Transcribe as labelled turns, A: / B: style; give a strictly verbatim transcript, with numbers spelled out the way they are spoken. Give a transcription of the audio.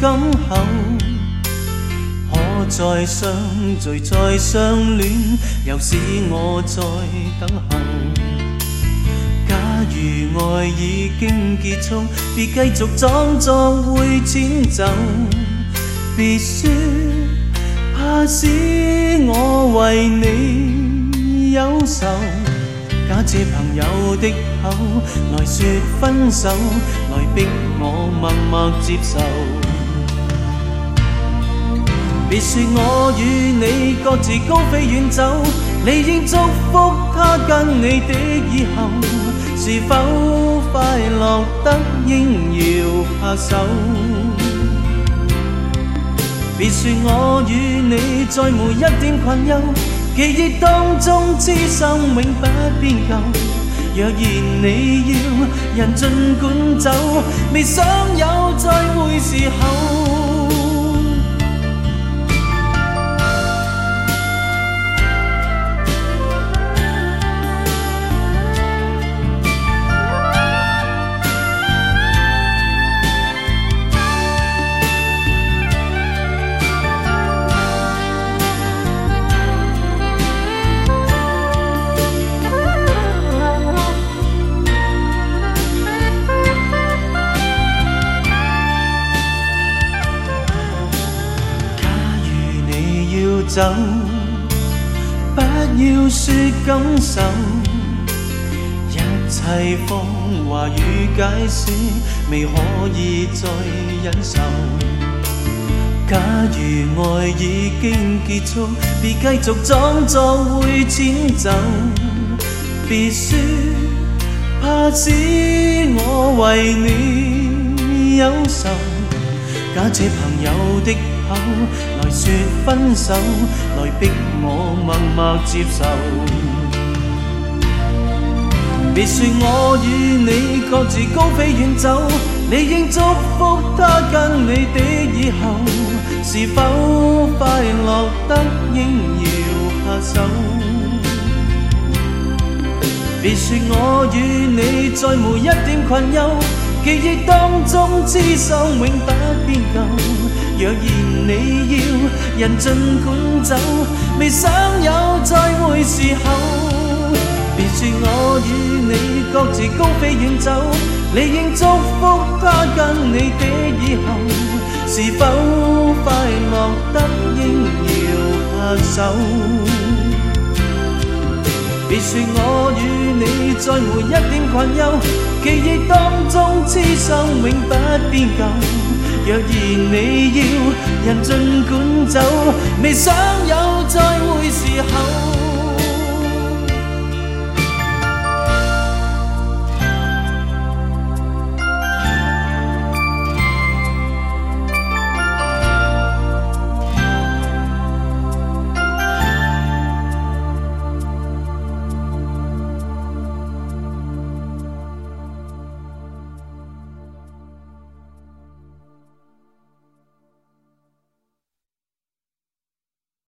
A: 今後可再相聚再相戀，又使我再等候。假如愛已經結束，別繼續裝作會遷就，別說怕使我為你憂愁。假借朋友的口來說分手，來逼我默默接受。別說我與你各自高飛遠走，理應祝福他跟你的以後，是否快樂得應要拍手。別說我與你再沒一點困憂，記憶當中痴心永不變舊。若然你要人盡管走，未想有再會時候。走，不要說感受，一切謊話與解釋未可以再忍受。假如愛已經結束，別繼續裝作會遷就，別說怕使我為你憂愁。假借朋友的口來說分手，來逼我默默接受。別說我與你各自高飛遠走，理應祝福他跟你的以後，是否快樂得應要拍手。別說我與你再沒一點困憂，記憶當中痴心永不變舊。若然你要人盡管走，未想有再會時候。別說我與你各自高飛遠走，理應祝福他跟你的以後，是否快樂得應要拍手。別說我與你再沒一點困憂，記憶當中痴心永不變舊。若然你要人盡管走，未想有再會時候。